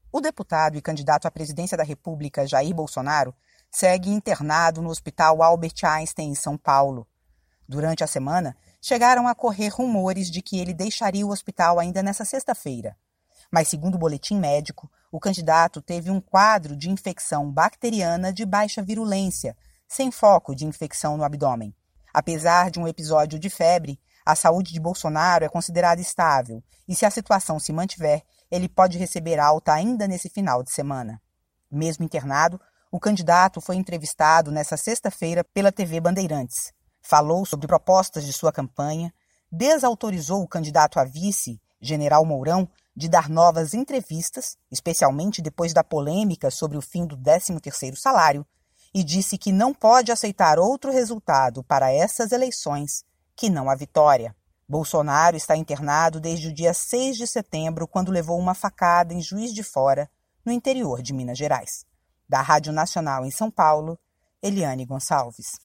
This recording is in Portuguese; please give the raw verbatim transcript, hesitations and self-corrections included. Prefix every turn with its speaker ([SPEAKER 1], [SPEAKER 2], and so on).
[SPEAKER 1] O deputado e candidato à presidência da República, Jair Bolsonaro, segue internado no Hospital Albert Einstein, em São Paulo. Durante a semana, chegaram a correr rumores de que ele deixaria o hospital ainda nesta sexta-feira. Mas, segundo o boletim médico, o candidato teve um quadro de infecção bacteriana de baixa virulência, sem foco de infecção no abdômen. Apesar de um episódio de febre, a saúde de Bolsonaro é considerada estável e, se a situação se mantiver, ele pode receber alta ainda nesse final de semana. Mesmo internado, o candidato foi entrevistado nesta sexta-feira pela T V Bandeirantes. Falou sobre propostas de sua campanha, desautorizou o candidato a vice, General Mourão, de dar novas entrevistas, especialmente depois da polêmica sobre o fim do décimo terceiro salário, e disse que não pode aceitar outro resultado para essas eleições que não a vitória. Bolsonaro está internado desde o dia seis de setembro, quando levou uma facada em Juiz de Fora, no interior de Minas Gerais. Da Rádio Nacional em São Paulo, Eliane Gonçalves.